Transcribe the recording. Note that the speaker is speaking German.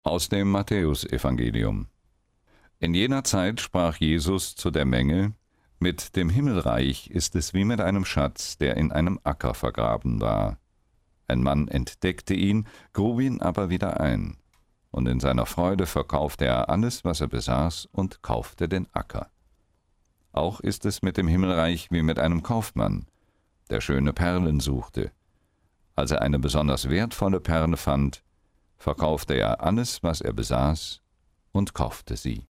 Aus dem Matthäusevangelium. In jener Zeit sprach Jesus zu der Menge: Mit dem Himmelreich ist es wie mit einem Schatz, der in einem Acker vergraben war. Ein Mann entdeckte ihn, grub ihn aber wieder ein. Und in seiner Freude verkaufte er alles, was er besaß, und kaufte den Acker. Auch ist es mit dem Himmelreich wie mit einem Kaufmann, der schöne Perlen suchte. Als er eine besonders wertvolle Perle fand, verkaufte er alles, was er besaß, und kaufte sie.